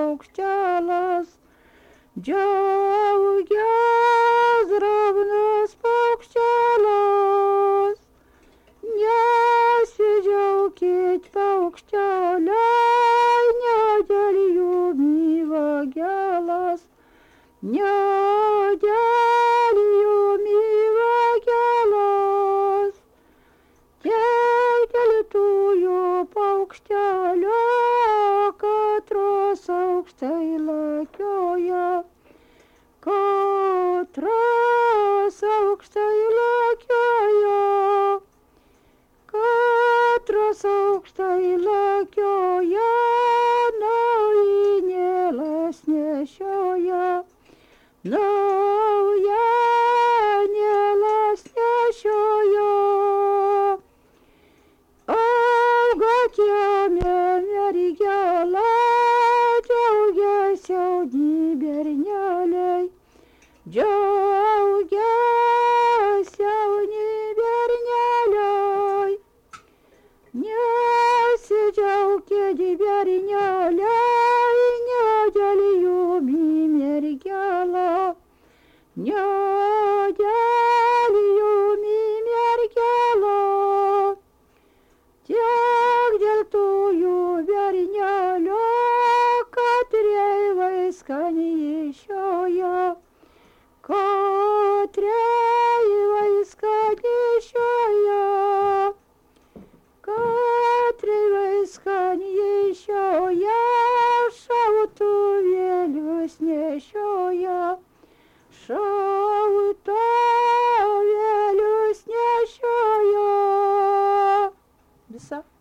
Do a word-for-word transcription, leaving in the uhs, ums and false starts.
paukštelas, džiaugias ravnas paukštelas. Nesidžiaukit paukšteliai, ne dėl jum vagelas, ne dėl jum vagelas, dėl tųjų paukštelio, katros aukštai lakioja, katros aukštai lakioja, katros aukštai lakioja, naujinėles nešioja, naujanėles nešioja. Auga kieme mergela, džiaugiasi jauni berneliai, džiaugiasi jauni berneliai. Nesidžiaukit berneliai, ne dėl jum mergela, ne dėl jum mergela, tiek dėl tųjų bernelio, kad reivai skaniai šioja, kad reivai skaniai šioja, kad reivai skaniai šioja, šautuvėlius nešioja, šautuvėlius nešioja. Visa.